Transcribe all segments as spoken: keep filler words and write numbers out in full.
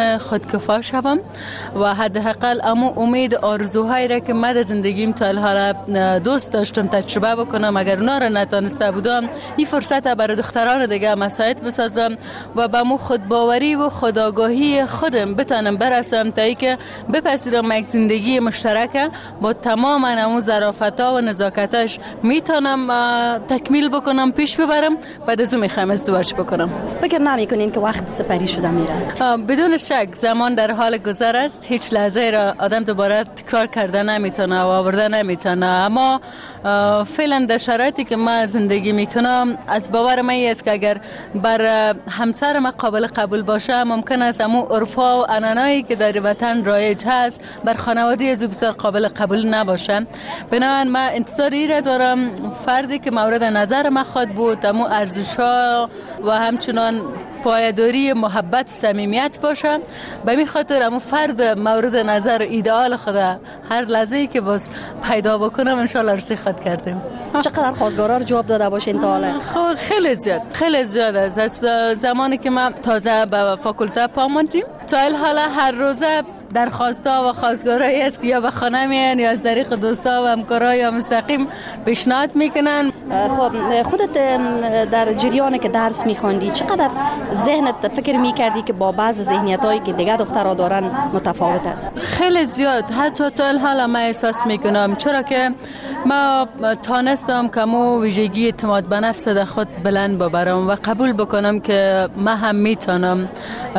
بتانه خودکفا شوم و حداقل اما امید آرزوهایی را که من در زندگیم تا حالا دوست داشتم تجربه بکنم، اگر اونا را نتونسته بودم این فرصت برای دختران دیگه مساعد بسازم و به مو خودباوری و خودآگاهی خودم بتانم برسم تا اینکه بپذیرم یک زندگی مشترکه با تمام همون ظرافت‌ها و نزاکتاش میتونم تکمیل بکنم، پیش ببرم. بعد از اون میخوام ازدواج بکنم. فکر نمی‌کنین که وقت سپری شده میره؟ بدون شک زمان در حال گذر است، هیچ لحظه را آدم دوباره تکرار کرده نمیتونه و آورده نمیتونه، اما فعلا در شرایطی که من زندگی میکنم از باور من است که اگر بر همسر من قابل قبول باشه ممکن است همون عرفا و عنعنایی که در وطن رایج هست بر خانواده از بسیار قابل قبول نباشه. بنابراین من انتظار ایره دارم فردی که مورد نظر من خود بود، همون ارزش‌ها و همچنان پایداری محبت و صمیمیت باشه. به می خاطر همون فرد مورد نظر و ایدئال خدا هر لحظه‌ای که باز پیدا بکنم انشالله رسی خود کردیم. چقدر خواستگارا رو جواب داده باشین تا حالا؟ خب خیلی زیاد خیلی زیاد است. از زمانی که من تازه به فاکولته پا ماندیم تا حالا هر روزه درخواستا و خواستگارایی است که یا به خانه میان یا از طریق دوستا و همکارا یا مستقیم پیشنهاد میکنن. خب خودت در جریانی که درس میخوندی چقدر ذهنت فکر میکردی که با بعض ذهنیتایی که دیگه دخترها دارن متفاوت است؟ خیلی زیاد، حتی تا حالا من احساس میکنم، چرا که ما تانستم که مو ویژگی اعتماد به نفس در خود بلند ببرم و قبول بکنم که من هم میتونم.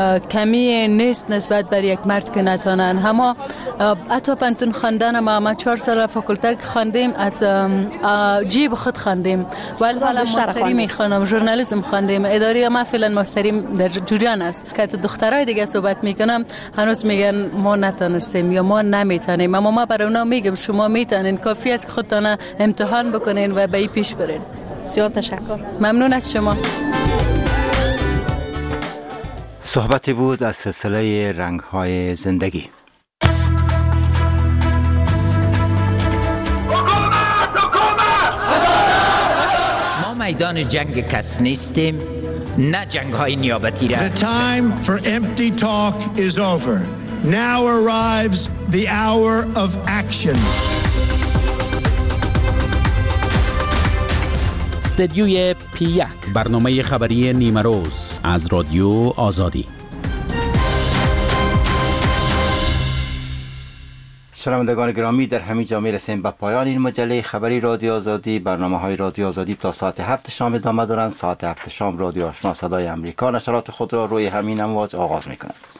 کمی نیست نسبت بر یک مرد که نتونن. اما حتی پنتون خواندن ما ما چهار سال فاکولته خواندیم، از جیب خود خواندیم، ولی حالا ماستری میخوانم، ژورنالیسم خواندیم، اداری ما فعلا ماستریم در جریان است. که دخترای دیگه صحبت میکنم هنوز میگن ما نتونستیم یا ما نمیتونیم، اما ما برای اونا میگم شما میتونین، کافی است که خودتون امتحان بکنین و به این پیش برین. بسیار تشکر. ممنون از شما. صحبتی بود از سلسله رنگ‌های زندگی. ما میدان جنگ کس نیستیم، نه جنگ‌های نیابتی را. The time for empty talk is over. Now arrives the hour of action. استدیوی پی یک، برنامه خبری نیمه روز از رادیو آزادی. شنوندگان گرامی، در همین جا میرسیم به پایان این مجله خبری رادیو آزادی. برنامه های رادیو آزادی تا ساعت هفت شام ادامه دارند. ساعت هفت شام رادیو آشنا صدای امریکا نشرات خود را روی همین امواج آغاز میکنند.